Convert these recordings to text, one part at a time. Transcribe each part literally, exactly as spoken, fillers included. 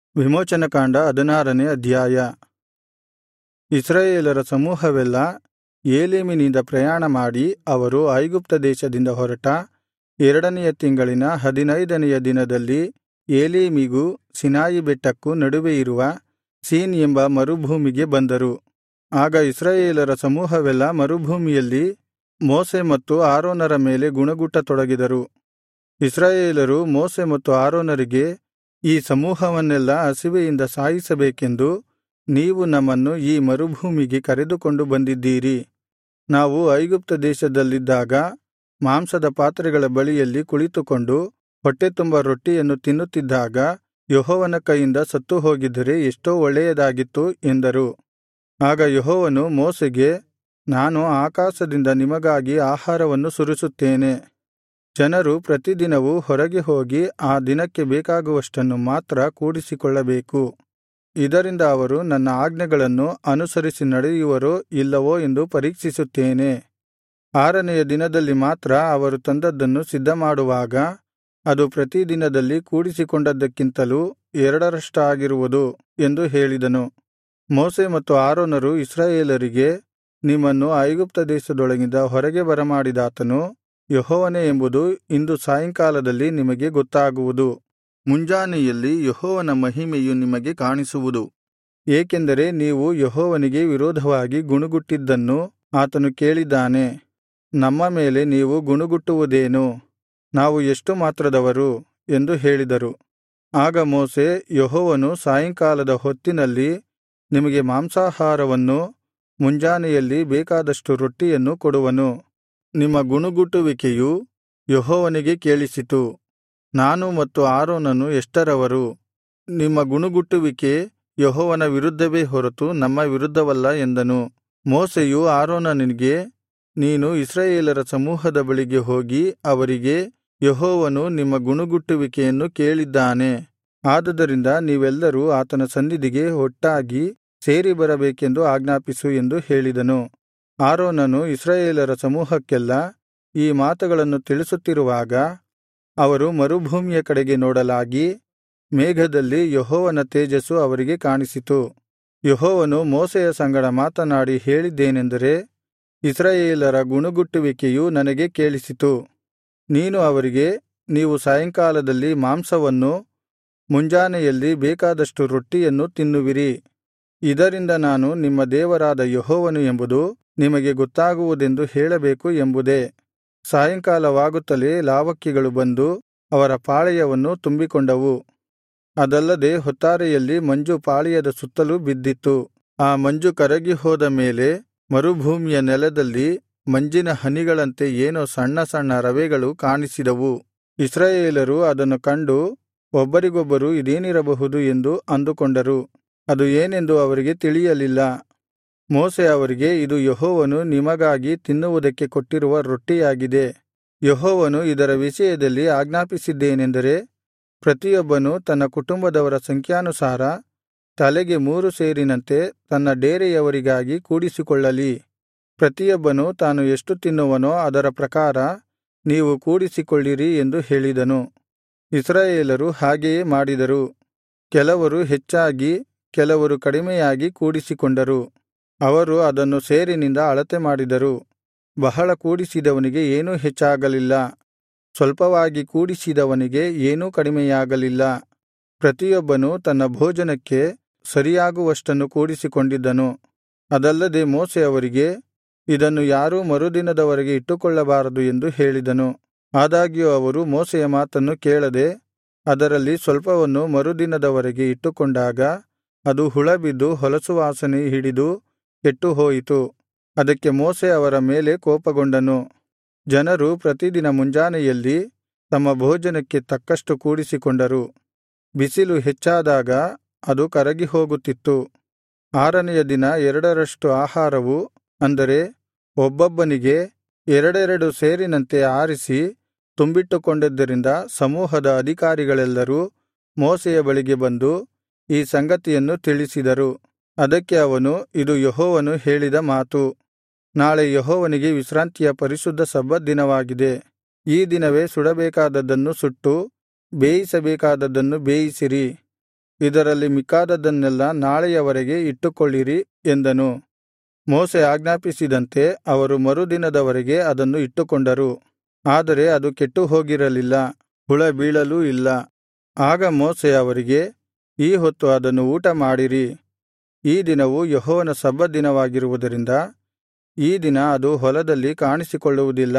ವಿಮೋಚನಕಾಂಡ ಹದಿನಾರನೇ ಅಧ್ಯಾಯ. ಇಸ್ರಾಯೇಲರ ಸಮೂಹವೆಲ್ಲಾ ಏಲೀಮಿನಿಂದ ಪ್ರಯಾಣಮಾಡಿ ಅವರು ಐಗುಪ್ತ ದೇಶದಿಂದ ಹೊರಟ ಎರಡನೆಯ ತಿಂಗಳಿನ ಹದಿನೈದನೆಯ ದಿನದಲ್ಲಿ ಏಲೀಮಿಗೂ ಸೀನಾಯಿ ಬೆಟ್ಟಕ್ಕೂ ನಡುವೆಯಿರುವ ಸೀನ್ ಎಂಬ ಮರುಭೂಮಿಗೆ ಬಂದರು. ಆಗ ಇಸ್ರಾಯೇಲರ ಸಮೂಹವೆಲ್ಲಾ ಮರುಭೂಮಿಯಲ್ಲಿ ಮೋಶೆ ಮತ್ತು ಆರೋನರ ಮೇಲೆ ಗುಣಗುಟ್ಟತೊಡಗಿದರು. ಇಸ್ರಾಯೇಲರು ಮೋಶೆ ಮತ್ತು ಆರೋನರಿಗೆ, ಈ ಸಮೂಹವನ್ನೆಲ್ಲಾ ಹಸಿವೆಯಿಂದ ಸಾಯಿಸಬೇಕೆಂದು ನೀವು ನಮ್ಮನ್ನು ಈ ಮರುಭೂಮಿಗೆ ಕರೆದುಕೊಂಡು ಬಂದಿದ್ದೀರಿ. ನಾವು ಐಗುಪ್ತ ದೇಶದಲ್ಲಿದ್ದಾಗ ಮಾಂಸದ ಪಾತ್ರೆಗಳ ಬಳಿಯಲ್ಲಿ ಕುಳಿತುಕೊಂಡು ಹೊಟ್ಟೆತುಂಬಾ ರೊಟ್ಟಿಯನ್ನು ತಿನ್ನುತ್ತಿದ್ದಾಗ ಯೆಹೋವನ ಕೈಯಿಂದ ಸತ್ತುಹೋಗಿದ್ದರೆ ಎಷ್ಟೋ ಒಳ್ಳೆಯದಾಗಿತ್ತು ಎಂದರು. ಆಗ ಯೆಹೋವನು ಮೋಶೆಗೆ, ನಾನು ಆಕಾಶದಿಂದ ನಿಮಗಾಗಿ ಆಹಾರವನ್ನು ಸುರಿಸುತ್ತೇನೆ. ಜನರು ಪ್ರತಿದಿನವೂ ಹೊರಗೆ ಹೋಗಿ ಆ ದಿನಕ್ಕೆ ಬೇಕಾಗುವಷ್ಟನ್ನು ಮಾತ್ರ ಕೂಡಿಸಿಕೊಳ್ಳಬೇಕು. ಇದರಿಂದ ಅವರು ನನ್ನ ಆಜ್ಞೆಗಳನ್ನು ಅನುಸರಿಸಿ ನಡೆಯುವರೋ ಇಲ್ಲವೋ ಎಂದು ಪರೀಕ್ಷಿಸುತ್ತೇನೆ. ಆರನೆಯ ದಿನದಲ್ಲಿ ಮಾತ್ರ ಅವರು ತಂದದ್ದನ್ನು ಸಿದ್ಧಮಾಡುವಾಗ ಅದು ಪ್ರತಿದಿನದಲ್ಲಿ ಕೂಡಿಸಿಕೊಂಡದ್ದಕ್ಕಿಂತಲೂ ಎರಡರಷ್ಟಾಗಿರುವುದು ಎಂದು ಹೇಳಿದನು. ಮೋಶೆ ಮತ್ತು ಆರೋನರು ಇಸ್ರಾಯೇಲರಿಗೆ, ನಿಮ್ಮನ್ನು ಐಗುಪ್ತ ದೇಶದೊಳಗಿಂದ ಹೊರಗೆ ಬರಮಾಡಿದಾತನು ಯೆಹೋವನೇ ಎಂಬುದು ಇಂದು ಸಾಯಂಕಾಲದಲ್ಲಿ ನಿಮಗೆ ಗೊತ್ತಾಗುವುದು. ಮುಂಜಾನೆಯಲ್ಲಿ ಯೆಹೋವನ ಮಹಿಮೆಯು ನಿಮಗೆ ಕಾಣಿಸುವುದು. ಏಕೆಂದರೆ ನೀವು ಯೆಹೋವನಿಗೆ ವಿರೋಧವಾಗಿ ಗುಣುಗುಟ್ಟಿದ್ದನ್ನು ಆತನು ಕೇಳಿದ್ದಾನೆ. ನಮ್ಮ ಮೇಲೆ ನೀವು ಗುಣುಗುಟ್ಟುವುದೇನು? ನಾವು ಎಷ್ಟು ಮಾತ್ರದವರು ಎಂದು ಹೇಳಿದರು. ಆಗ ಮೋಶೆ, ಯೆಹೋವನು ಸಾಯಂಕಾಲದ ಹೊತ್ತಿನಲ್ಲಿ ನಿಮಗೆ ಮಾಂಸಾಹಾರವನ್ನೂ ಮುಂಜಾನೆಯಲ್ಲಿ ಬೇಕಾದಷ್ಟು ರೊಟ್ಟಿಯನ್ನು ಕೊಡುವನು. ನಿಮ್ಮ ಗುಣುಗುಟ್ಟುವಿಕೆಯು ಯೆಹೋವನಿಗೆ ಕೇಳಿಸಿತು. ನಾನು ಮತ್ತು ಆರೋನನು ಎಷ್ಟರವರು? ನಿಮ್ಮ ಗುಣುಗುಟ್ಟುವಿಕೆ ಯೆಹೋವನ ವಿರುದ್ಧವೇ ಹೊರತು ನಮ್ಮ ವಿರುದ್ಧವಲ್ಲ ಎಂದನು. ಮೋಶೆಯು ಆರೋನನಿಗೆ, ನೀನು ಇಸ್ರಾಯೇಲರ ಸಮೂಹದ ಬಳಿಗೆ ಹೋಗಿ ಅವರಿಗೆ, ಯೆಹೋವನು ನಿಮ್ಮ ಗುಣುಗುಟ್ಟುವಿಕೆಯನ್ನು ಕೇಳಿದ್ದಾನೆ. ಆದುದರಿಂದ ನೀವೆಲ್ಲರೂ ಆತನ ಸನ್ನಿಧಿಗೆ ಒಟ್ಟಾಗಿ ಸೇರಿ ಬರಬೇಕೆಂದು ಆಜ್ಞಾಪಿಸು ಎಂದು ಹೇಳಿದನು. ಆರೋನನು ಇಸ್ರಾಯೇಲರ ಸಮೂಹಕ್ಕೆಲ್ಲಾ ಈ ಮಾತುಗಳನ್ನು ತಿಳಿಸುತ್ತಿರುವಾಗ ಅವರು ಮರುಭೂಮಿಯ ಕಡೆಗೆ ನೋಡಲಾಗಿ, ಮೇಘದಲ್ಲಿ ಯೆಹೋವನ ತೇಜಸ್ಸು ಅವರಿಗೆ ಕಾಣಿಸಿತು. ಯೆಹೋವನು ಮೋಶೆಯ ಸಂಗಡ ಮಾತನಾಡಿ ಹೇಳಿದ್ದೇನೆಂದರೆ, ಇಸ್ರಾಯೇಲರ ಗುಣುಗುಟ್ಟುವಿಕೆಯು ನನಗೆ ಕೇಳಿಸಿತು. ನೀನು ಅವರಿಗೆ, ನೀವು ಸಾಯಂಕಾಲದಲ್ಲಿ ಮಾಂಸವನ್ನೂ ಮುಂಜಾನೆಯಲ್ಲಿ ಬೇಕಾದಷ್ಟು ರೊಟ್ಟಿಯನ್ನು ತಿನ್ನುವಿರಿ. ಇದರಿಂದ ನಾನು ನಿಮ್ಮ ದೇವರಾದ ಯೆಹೋವನು ಎಂಬುದು ನಿಮಗೆ ಗೊತ್ತಾಗುವುದೆಂದು ಹೇಳಬೇಕು ಎಂಬುದೇ. ಸಾಯಂಕಾಲವಾಗುತ್ತಲೇ ಲಾವಕ್ಕಿಗಳು ಬಂದು ಅವರ ಪಾಳೆಯವನ್ನು ತುಂಬಿಕೊಂಡವು. ಅದಲ್ಲದೆ ಹೊತ್ತಾರೆಯಲ್ಲಿ ಮಂಜು ಪಾಳೆಯದ ಸುತ್ತಲೂ ಬಿದ್ದಿತ್ತು. ಆ ಮಂಜು ಕರಗಿ ಹೋದ ಮೇಲೆ ಮರುಭೂಮಿಯ ನೆಲದಲ್ಲಿ ಮಂಜಿನ ಹನಿಗಳಂತೆ ಏನೋ ಸಣ್ಣ ಸಣ್ಣ ರವೆಗಳು ಕಾಣಿಸಿದವು. ಇಸ್ರಾಯೇಲರು ಅದನ್ನು ಕಂಡು ಒಬ್ಬರಿಗೊಬ್ಬರು ಇದೇನಿರಬಹುದು ಎಂದು ಅಂದುಕೊಂಡರು. ಅದು ಏನೆಂದು ಅವರಿಗೆ ತಿಳಿಯಲಿಲ್ಲ. ಮೋಶೆ ಅವರಿಗೆ, ಇದು ಯೆಹೋವನು ನಿಮಗಾಗಿ ತಿನ್ನುವುದಕ್ಕೆ ಕೊಟ್ಟಿರುವ ರೊಟ್ಟಿಯಾಗಿದೆ. ಯೆಹೋವನು ಇದರ ವಿಷಯದಲ್ಲಿ ಆಜ್ಞಾಪಿಸಿದ್ದೇನೆಂದರೆ, ಪ್ರತಿಯೊಬ್ಬನು ತನ್ನ ಕುಟುಂಬದವರ ಸಂಖ್ಯಾನುಸಾರ ತಲೆಗೆ ಮೂರು ಸೇರಿನಂತೆ ತನ್ನ ಡೇರೆಯವರಿಗಾಗಿ ಕೂಡಿಸಿಕೊಳ್ಳಲಿ. ಪ್ರತಿಯೊಬ್ಬನು ತಾನು ಎಷ್ಟು ತಿನ್ನುವನೋ ಅದರ ಪ್ರಕಾರ ನೀವು ಕೂಡಿಸಿಕೊಳ್ಳಿರಿ ಎಂದು ಹೇಳಿದನು. ಇಸ್ರಾಯೇಲರು ಹಾಗೆಯೇ ಮಾಡಿದರು. ಕೆಲವರು ಹೆಚ್ಚಾಗಿ ಕೆಲವರು ಕಡಿಮೆಯಾಗಿ ಕೂಡಿಸಿಕೊಂಡರು. ಅವರು ಅದನ್ನು ಸೇರಿನಿಂದ ಅಳತೆ ಮಾಡಿದರು. ಬಹಳ ಕೂಡಿಸಿದವನಿಗೆ ಏನೂ ಹೆಚ್ಚಾಗಲಿಲ್ಲ, ಸ್ವಲ್ಪವಾಗಿ ಕೂಡಿಸಿದವನಿಗೆ ಏನೂ ಕಡಿಮೆಯಾಗಲಿಲ್ಲ. ಪ್ರತಿಯೊಬ್ಬನು ತನ್ನ ಭೋಜನಕ್ಕೆ ಸರಿಯಾಗುವಷ್ಟನ್ನು ಕೂಡಿಸಿಕೊಂಡಿದ್ದನು. ಅದಲ್ಲದೆ ಮೋಶೆ ಅವರಿಗೆ, ಇದನ್ನು ಯಾರೂ ಮರುದಿನದವರೆಗೆ ಇಟ್ಟುಕೊಳ್ಳಬಾರದು ಎಂದು ಹೇಳಿದನು. ಆದಾಗ್ಯೂ ಅವರು ಮೋಶೆಯ ಮಾತನ್ನು ಕೇಳದೆ ಅದರಲ್ಲಿ ಸ್ವಲ್ಪವನ್ನು ಮರುದಿನದವರೆಗೆ ಇಟ್ಟುಕೊಂಡಾಗ ಅದು ಹುಳಬಿದ್ದು ಹೊಲಸು ವಾಸನೆ ಹಿಡಿದು ಕೆಟ್ಟುಹೋಯಿತು. ಅದಕ್ಕೆ ಮೋಶೆ ಅವರ ಮೇಲೆ ಕೋಪಗೊಂಡನು. ಜನರು ಪ್ರತಿದಿನ ಮುಂಜಾನೆಯಲ್ಲಿ ತಮ್ಮ ಭೋಜನಕ್ಕೆ ತಕ್ಕಷ್ಟು ಕೂಡಿಸಿಕೊಂಡರು. ಬಿಸಿಲು ಹೆಚ್ಚಾದಾಗ ಅದು ಕರಗಿ ಹೋಗುತ್ತಿತ್ತು. ಆರನೆಯ ದಿನ ಎರಡರಷ್ಟು ಆಹಾರವು, ಅಂದರೆ ಒಬ್ಬೊಬ್ಬನಿಗೆ ಎರಡೆರಡು ಸೇರಿನಂತೆ ಆರಿಸಿ ತುಂಬಿಟ್ಟುಕೊಂಡಿದ್ದರಿಂದ ಸಮೂಹದ ಅಧಿಕಾರಿಗಳೆಲ್ಲರೂ ಮೋಶೆಯ ಬಳಿಗೆ ಬಂದು ಈ ಸಂಗತಿಯನ್ನು ತಿಳಿಸಿದರು. ಅದಕ್ಕೆ ಅವನು, ಇದು ಯೆಹೋವನು ಹೇಳಿದ ಮಾತು. ನಾಳೆ ಯೆಹೋವನಿಗೆ ವಿಶ್ರಾಂತಿಯ ಪರಿಶುದ್ಧ ಸಬ್ಬತ್ ದಿನವಾಗಿದೆ. ಈ ದಿನವೇ ಸುಡಬೇಕಾದದ್ದನ್ನು ಸುಟ್ಟು ಬೇಯಿಸಬೇಕಾದದ್ದನ್ನು ಬೇಯಿಸಿರಿ. ಇದರಲ್ಲಿ ಮಿಕ್ಕಾದದ್ದನ್ನೆಲ್ಲಾ ನಾಳೆಯವರೆಗೆ ಇಟ್ಟುಕೊಳ್ಳಿರಿ ಎಂದನು. ಮೋಶೆ ಆಜ್ಞಾಪಿಸಿದಂತೆ ಅವರು ಮರುದಿನದವರೆಗೆ ಅದನ್ನು ಇಟ್ಟುಕೊಂಡರು. ಆದರೆ ಅದು ಕೆಟ್ಟು ಹೋಗಿರಲಿಲ್ಲ, ಹುಳ ಬೀಳಲೂ ಇಲ್ಲ. ಆಗ ಮೋಶೆ ಅವರಿಗೆ, ಈ ಹೊತ್ತು ಅದನ್ನು ಊಟ ಮಾಡಿರಿ. ಈ ದಿನವು ಯೆಹೋವನ ಸಬ್ಬತ್ ದಿನವಾಗಿರುವುದರಿಂದ ಈ ದಿನ ಅದು ಹೊಲದಲ್ಲಿ ಕಾಣಿಸಿಕೊಳ್ಳುವುದಿಲ್ಲ.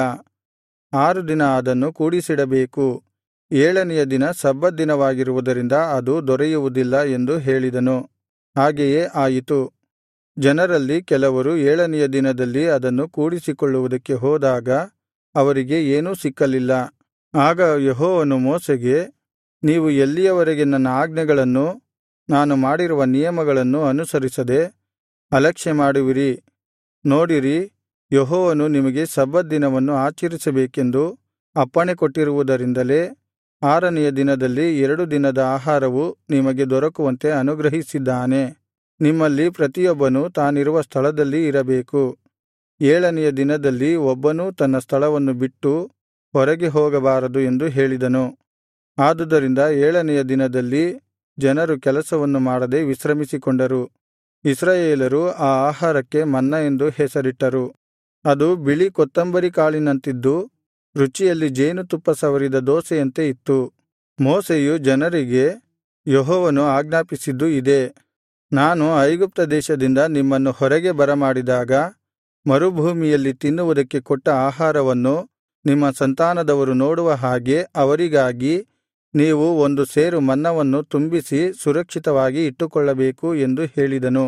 ಆರು ದಿನ ಅದನ್ನು ಕೂಡಿಸಿಡಬೇಕು. ಏಳನೆಯ ದಿನ ಸಬ್ಬತ್ ದಿನವಾಗಿರುವುದರಿಂದ ಅದು ದೊರೆಯುವುದಿಲ್ಲ ಎಂದು ಹೇಳಿದನು. ಹಾಗೆಯೇ ಆಯಿತು. ಜನರಲ್ಲಿ ಕೆಲವರು ಏಳನೆಯ ದಿನದಲ್ಲಿ ಅದನ್ನು ಕೂಡಿಸಿಕೊಳ್ಳುವುದಕ್ಕೆ ಹೋದಾಗ ಅವರಿಗೆ ಏನೂ ಸಿಕ್ಕಲಿಲ್ಲ. ಆಗ ಯೆಹೋವನು ಮೋಶೆಗೆ, ನೀವು ಎಲ್ಲಿಯವರೆಗೆ ನನ್ನ ಆಜ್ಞೆಗಳನ್ನು ನಾನು ಮಾಡಿರುವ ನಿಯಮಗಳನ್ನು ಅನುಸರಿಸದೆ ಅಲಕ್ಷ್ಯ ಮಾಡುವಿರಿ? ನೋಡಿರಿ, ಯೆಹೋವನು ನಿಮಗೆ ಸಬ್ಬತ್ ದಿನವನ್ನು ಆಚರಿಸಬೇಕೆಂದು ಅಪ್ಪಣೆ ಕೊಟ್ಟಿರುವುದರಿಂದಲೇ ಆರನೆಯ ದಿನದಲ್ಲಿ ಎರಡು ದಿನದ ಆಹಾರವು ನಿಮಗೆ ದೊರಕುವಂತೆ ಅನುಗ್ರಹಿಸಿದ್ದಾನೆ. ನಿಮ್ಮಲ್ಲಿ ಪ್ರತಿಯೊಬ್ಬನೂ ತಾನಿರುವ ಸ್ಥಳದಲ್ಲಿ ಇರಬೇಕು. ಏಳನೆಯ ದಿನದಲ್ಲಿ ಒಬ್ಬನೂ ತನ್ನ ಸ್ಥಳವನ್ನು ಬಿಟ್ಟು ಹೊರಗೆ ಹೋಗಬಾರದು ಎಂದು ಹೇಳಿದನು. ಆದುದರಿಂದ ಏಳನೆಯ ದಿನದಲ್ಲಿ ಜನರು ಕೆಲಸವನ್ನು ಮಾಡದೆ ವಿಶ್ರಮಿಸಿಕೊಂಡರು. ಇಸ್ರಾಯೇಲರು ಆ ಆಹಾರಕ್ಕೆ ಮನ್ನ ಎಂದು ಹೆಸರಿಟ್ಟರು. ಅದು ಬಿಳಿ ಕೊತ್ತಂಬರಿ ಕಾಳಿನಂತಿದ್ದು ರುಚಿಯಲ್ಲಿ ಜೇನುತುಪ್ಪ ಸವರಿದ ದೋಸೆಯಂತೆ ಇತ್ತು. ಮೋಶೆಯು ಜನರಿಗೆ, ಯೆಹೋವನು ಆಜ್ಞಾಪಿಸಿದ್ದು ಇದೇ. ನಾನು ಐಗುಪ್ತ ದೇಶದಿಂದ ನಿಮ್ಮನ್ನು ಹೊರಗೆ ಬರಮಾಡಿದಾಗ ಮರುಭೂಮಿಯಲ್ಲಿ ತಿನ್ನುವುದಕ್ಕೆ ಕೊಟ್ಟ ಆಹಾರವನ್ನು ನಿಮ್ಮ ಸಂತಾನದವರು ನೋಡುವ ಹಾಗೆ ಅವರಿಗಾಗಿ ನೀವು ಒಂದು ಸೇರು ಮನ್ನವನ್ನು ತುಂಬಿಸಿ ಸುರಕ್ಷಿತವಾಗಿ ಇಟ್ಟುಕೊಳ್ಳಬೇಕು ಎಂದು ಹೇಳಿದನು.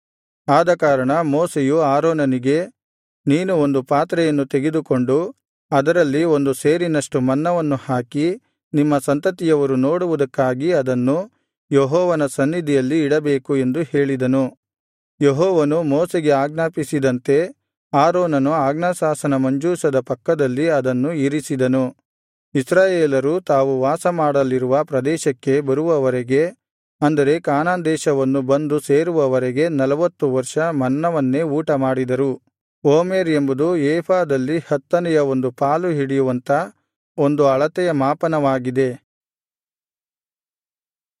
ಆದಕಾರಣ ಮೋಶೆಯು ಆರೋನನಿಗೆ, ನೀನು ಒಂದು ಪಾತ್ರೆಯನ್ನು ತೆಗೆದುಕೊಂಡು ಅದರಲ್ಲಿ ಒಂದು ಸೇರಿನಷ್ಟು ಮನ್ನವನ್ನು ಹಾಕಿ ನಿಮ್ಮ ಸಂತತಿಯವರು ನೋಡುವುದಕ್ಕಾಗಿ ಅದನ್ನು ಯೆಹೋವನ ಸನ್ನಿಧಿಯಲ್ಲಿ ಇಡಬೇಕು ಎಂದು ಹೇಳಿದನು. ಯೆಹೋವನು ಮೋಶೆಗೆ ಆಜ್ಞಾಪಿಸಿದಂತೆ ಆರೋನನು ಆಜ್ಞಾಶಾಸನ ಮಂಜೂಷದ ಪಕ್ಕದಲ್ಲಿ ಅದನ್ನು ಇರಿಸಿದನು. ಇಸ್ರಾಯೇಲರು ತಾವು ವಾಸಮಾಡಲಿರುವ ಪ್ರದೇಶಕ್ಕೆ ಬರುವವರೆಗೆ, ಅಂದರೆ ಕಾನಾನ್ ದೇಶವನ್ನು ಬಂದು ಸೇರುವವರೆಗೆ ನಲವತ್ತು ವರ್ಷ ಮನ್ನವನ್ನೇ ಊಟ ಮಾಡಿದರು. ಓಮೆರ್ ಎಂಬುದು ಏಫಾದಲ್ಲಿ ಹತ್ತನೆಯ ಒಂದು ಪಾಲು ಹಿಡಿಯುವಂಥ ಒಂದು ಅಳತೆಯ ಮಾಪನವಾಗಿದೆ.